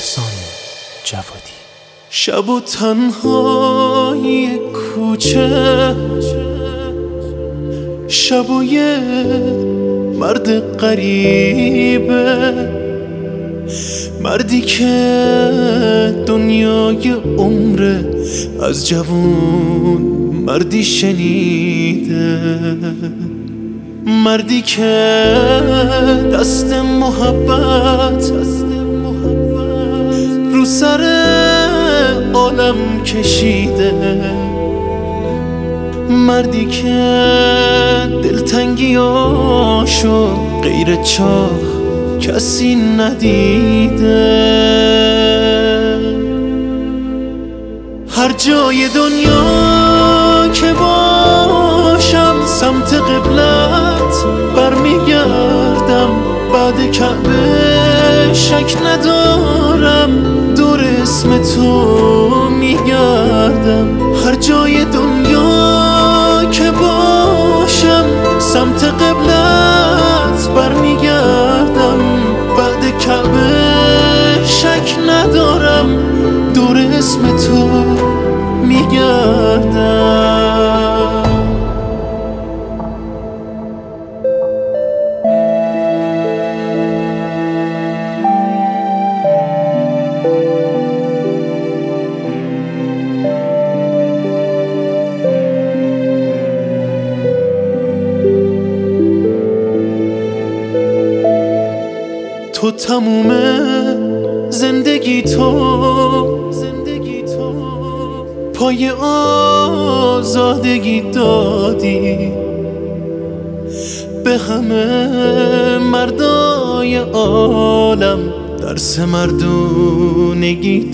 احسان جوادی. شب و تنهای کوچه، شب و یه مرد غریبه، مردی که دنیای عمره از جوون مردی شنیده، مردی که دست محبت رو سر عالم کشیده، مردی که دلتنگیاشو غیر چاه کسی ندیده. هر جای دنیا که باشم سمت قبلت برمیگردم، بعد کعبه شک ندارم دور اسم تو میگردم. هر جای دنیا که باشم سمت قبلت برمیگردم، بعد کعبه شک ندارم دور اسم تو میگردم. تو تموم زندگی تو پای آزادگی دادی، به همه مردای عالم درس مردونگی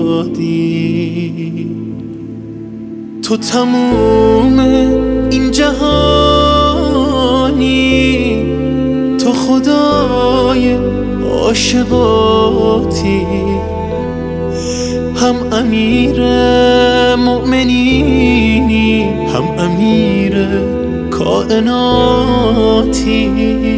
دادی. تو تموم این جهانی، تو خدای عاشقاتی، هم امیر مؤمنینی هم امیر کائناتی.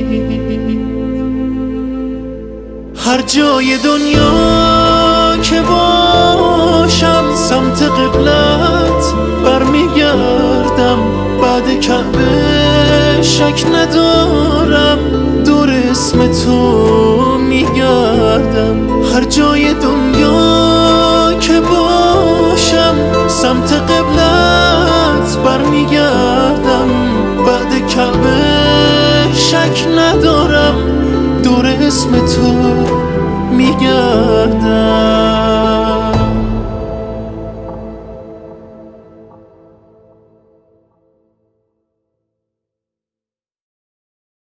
هر جای دنیا که باشم سمت قبلت برمیگردم، بعد کعبه شک ندارم دور اسم تو میگردم. هر جای دنیا که باشم سمت قبلت برمیگردم، بعد کعبه شک ندارم دور اسم تو میگردم.